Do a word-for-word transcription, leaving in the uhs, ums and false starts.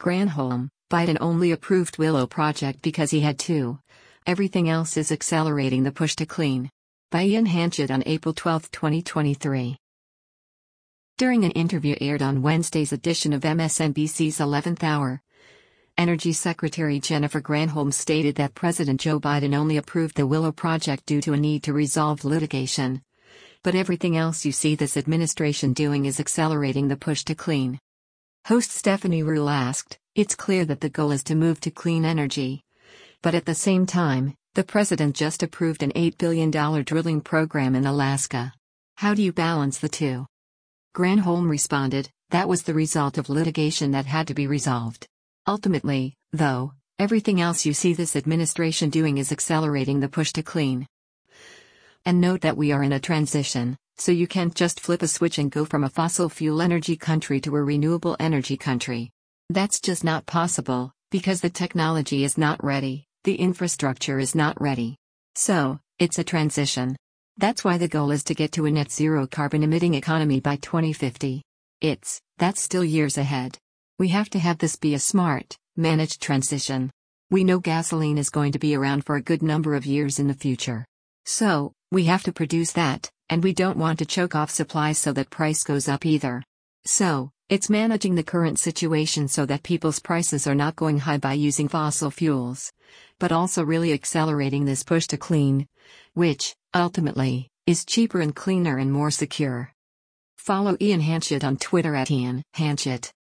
Granholm: Biden only approved Willow Project because he had to. Everything else is accelerating the push to clean. By Ian Hanchett on April twelfth, twenty twenty-three. During an interview aired on Wednesday's edition of M S N B C's eleventh Hour, Energy Secretary Jennifer Granholm stated that President Joe Biden only approved the Willow Project due to a need to resolve litigation. But everything else you see this administration doing is accelerating the push to clean. Host Stephanie Ruhle asked, "It's clear that the goal is to move to clean energy. But at the same time, the president just approved an eight billion dollars drilling program in Alaska. How do you balance the two?" Granholm responded, "That was the result of litigation that had to be resolved. Ultimately, though, everything else you see this administration doing is accelerating the push to clean. And note that we are in a transition, so you can't just flip a switch and go from a fossil fuel energy country to a renewable energy country. That's just not possible, because the technology is not ready, the infrastructure is not ready. So, it's a transition. That's why the goal is to get to a net zero carbon emitting economy by twenty fifty. It's, that's still years ahead. We have to have this be a smart, managed transition. We know gasoline is going to be around for a good number of years in the future. So, we have to produce that, and we don't want to choke off supplies so that price goes up either. So, it's managing the current situation so that people's prices are not going high by using fossil fuels, but also really accelerating this push to clean, which, ultimately, is cheaper and cleaner and more secure." Follow Ian Hanchett on Twitter at Ian Hanchett.